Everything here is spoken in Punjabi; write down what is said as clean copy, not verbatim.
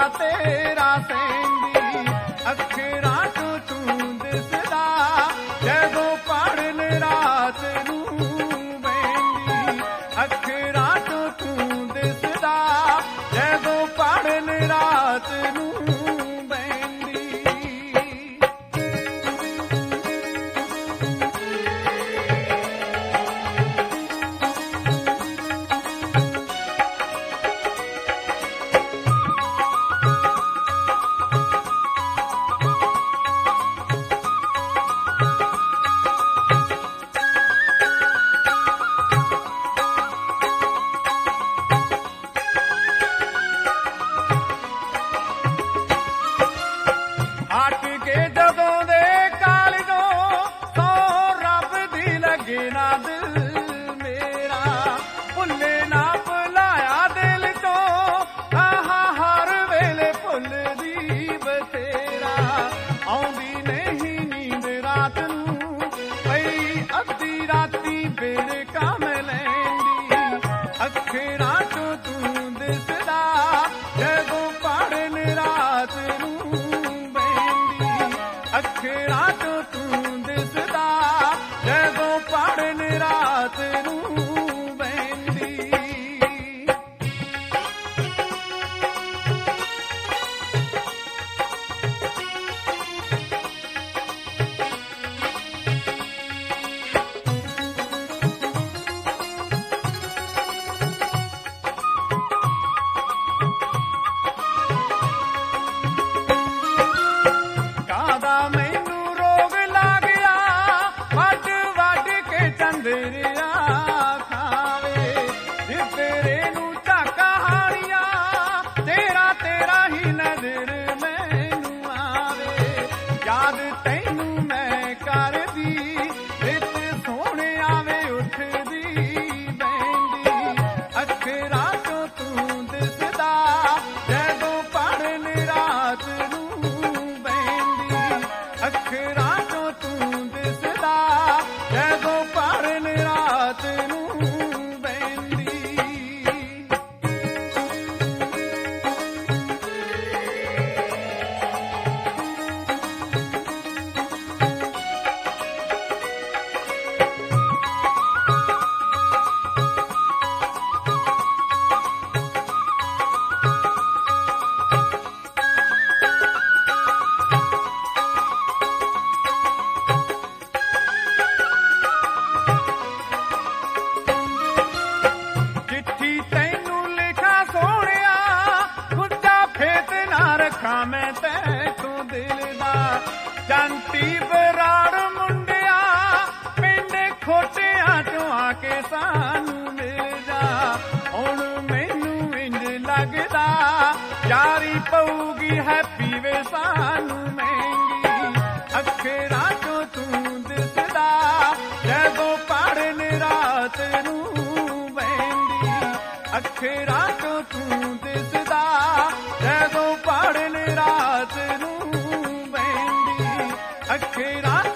ਤੇਰਾ ਸਹਿੰਦੀ, ਅੱਖਰਾਂ ਚੋਂ ਤੂੰ ਦਿਸਦਾ ਜਦੋਂ ਪੜ੍ਹਨ ਰਾਤ ਨੂੰ ਬਹਿੰਦੀ, ਅੱਖਰਾਂ ਚੋਂ ਤੂੰ ਦਿਸਦਾ ਜਦੋਂ ਪੜ੍ਹਨ ਰਾਤ ਨੂੰ ਮੈਂ ਤੈਨੂੰ ਦਿਲ ਦਾ ਜੰਤੀ ਬਰਾੜ ਮੁੰਡਿਆ ਪਿੰਡ ਖੋਟਿਆਂ ਚੋਂ ਆ ਕੇ ਸਾਨੂੰ ਮਿਲ ਜਾ। ਹੁਣ ਮੈਨੂੰ ਇੰਜ ਲੱਗਦਾ ਯਾਰੀ ਪਊਗੀ ਹੈਪੀ ਵੇ ਸਾਨੂੰ ਮਹਿੰਗੀ। ਅੱਖਰਾਂ ਚੋਂ ਤੂੰ ਦਿਸਦਾ ਜਦੋਂ ਪੜ੍ਹਨ ਰਾਤ ਨੂੰ ਬਹਿੰਦੀ। ਅੱਖਰਾਂ ਚੋਂ ਤੂੰ ਦਿਸਦਾ ਜਦੋਂ ਪੜ੍ਹਨ ਰਾਤ ਨੂੰ ਬਹਿੰਦੀ। ਅੱਖਰਾਂ